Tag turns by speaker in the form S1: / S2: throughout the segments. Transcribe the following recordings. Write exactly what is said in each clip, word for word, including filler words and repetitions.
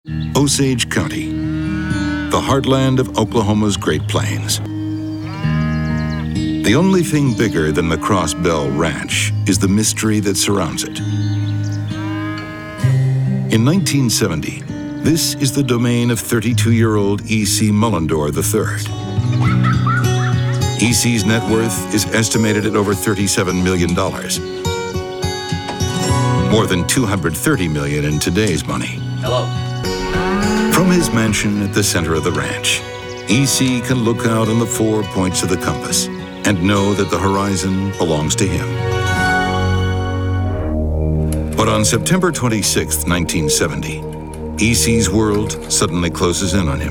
S1: Osage County, the heartland of Oklahoma's Great Plains. The only thing bigger than the Cross Bell Ranch is the mystery that surrounds it. In nineteen seventy, this is the domain of thirty-two-year-old E C Mullendore the third. E C's net worth is estimated at over thirty-seven million dollars. More than two hundred thirty million dollars in today's money.
S2: Hello.
S1: From his mansion at the center of the ranch, E C can look out on the four points of the compass and know that the horizon belongs to him. But on September twenty-sixth, nineteen seventy, E C's world suddenly closes in on him.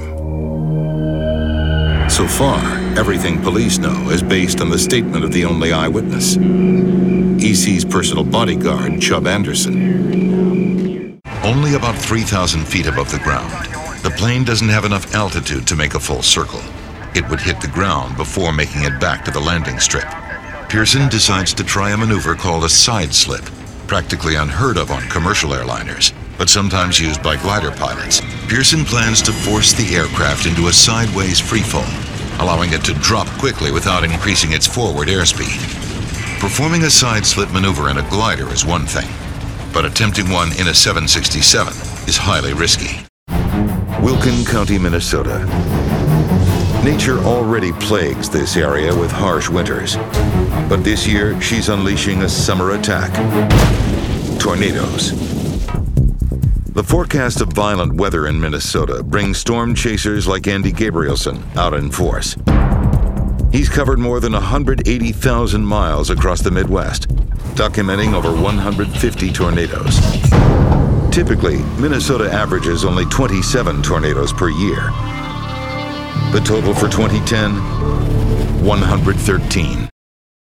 S1: So far, everything police know is based on the statement of the only eyewitness, E C's personal bodyguard, Chub Anderson. Only about three thousand feet above the ground, the plane doesn't have enough altitude to make a full circle. It would hit the ground before making it back to the landing strip. Pearson decides to try a maneuver called a side slip, practically unheard of on commercial airliners, but sometimes used by glider pilots. Pearson plans to force the aircraft into a sideways freefall, allowing it to drop quickly without increasing its forward airspeed. Performing a side slip maneuver in a glider is one thing, but attempting one in a seven sixty-seven is highly risky. Wilkin County, Minnesota. Nature already plagues this area with harsh winters, but this year she's unleashing a summer attack. Tornadoes. The forecast of violent weather in Minnesota brings storm chasers like Andy Gabrielson out in force. He's covered more than one hundred eighty thousand miles across the Midwest, documenting over one hundred fifty tornadoes. Typically, Minnesota averages only twenty-seven tornadoes per year. The total for twenty ten, one hundred thirteen.